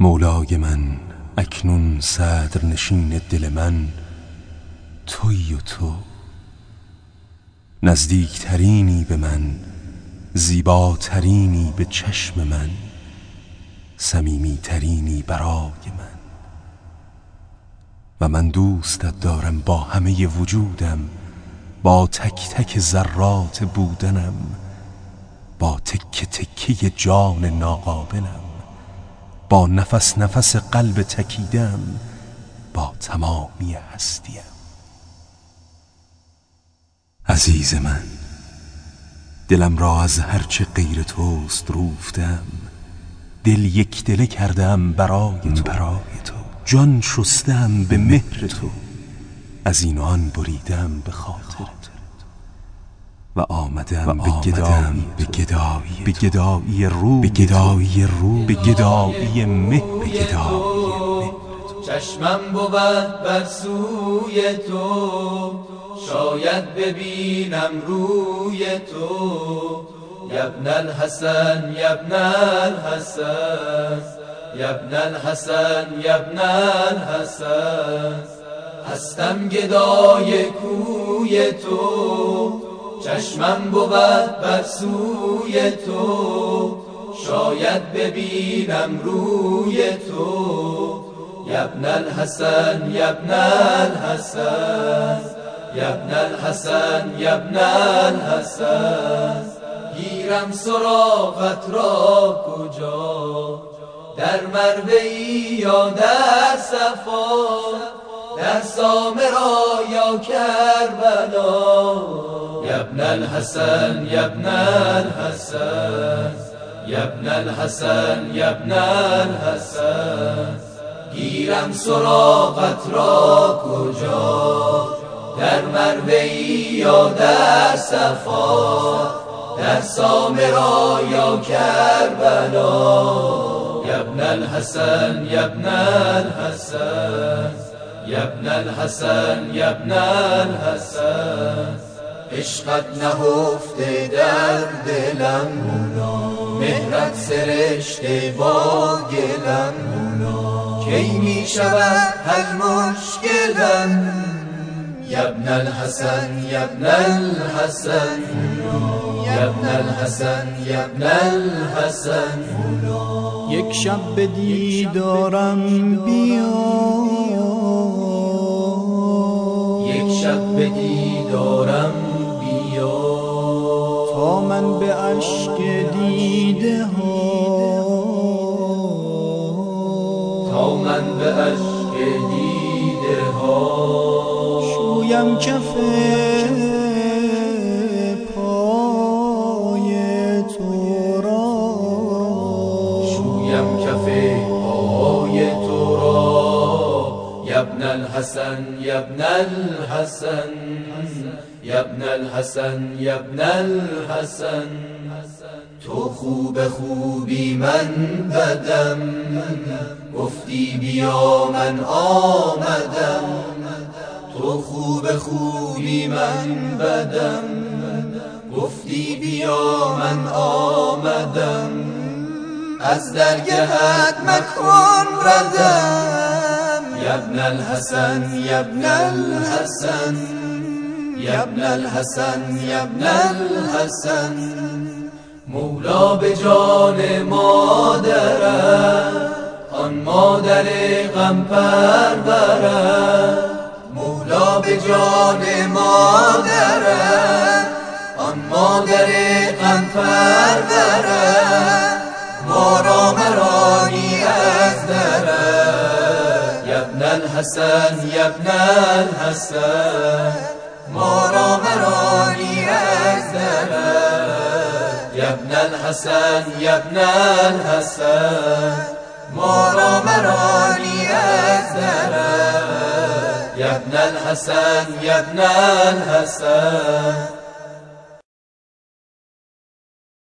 مولای من اکنون صدر نشین دل من تویی و تو، نزدیکترینی به من، زیباترینی به چشم من، صمیمیترینی برای من. و من دوستت دارم با همه وجودم، با تک تک ذرات بودنم، با تکه تکه جان ناقابلم، با نفس نفس قلب تکیدم، با تمامی هستیم. عزیز من، دلم را از هرچه غیر توست روفتم، دل یک دله کردم برای تو، جان شستم به مهر تو، از این و آن بریدم به خاطر تو و آمدم به گدایی رو، به گدایی مهر تو. چشمم بود بر سوی تو، شاید ببینم روی تو. یبن الحسن یبن الحسن یبن الحسن یبن الحسن، هستم گدای کوی تو. چشمم بود بر سوی تو، شاید ببینم روی تو. یبن الحسن یبن الحسن یبن الحسن یبن الحسن، گیرم سراغت را کجا، در مروه‌ای یا در صفا، در سامرا یا کربلا. یبن الحسن یبن الحسن یبن الحسن یبن الحسن، گیرم سراغت را کجا، در مروه‌ای یا در صفا، در سامرا یا کربلا. یبن الحسن یبن الحسن یبن الحسن یبن الحسن، عشقت نهفته در دلم، مهرت سرشته با گلم، کی می شود حل مشکلم. یبن الحسن یبن الحسن یبن الحسن یبن الحسن، یک شب به دیدارم بیا، یک شب به دیدارم بیا، تا من به اشک دیده ها، تا من به اشک دیده ها، شویم کف پای تو را، شویم کف پای تو را. یبن الحسن یبن الحسن یبن الحسن یبن الحسن، تو خوب خوبی من بدم، گفتی بیا من آمدم. تو خوب خوبی من بدم، گفتی بیا من آمدم. از درگهت مکن ردم. یبن الحسن یبن الحسن یبن الحسن یبن الحسن، مولا به جان مادرم، آن مادر غم پرورم. مولا به جان مادرم، آن مادر غم پرورم، ما را مرانی از درم. یبن الحسن یبن الحسن، ما را مرانی از درم. یبن الحسن یبن الحسن، ما را مرانی از درم. یبن الحسن یبن الحسن.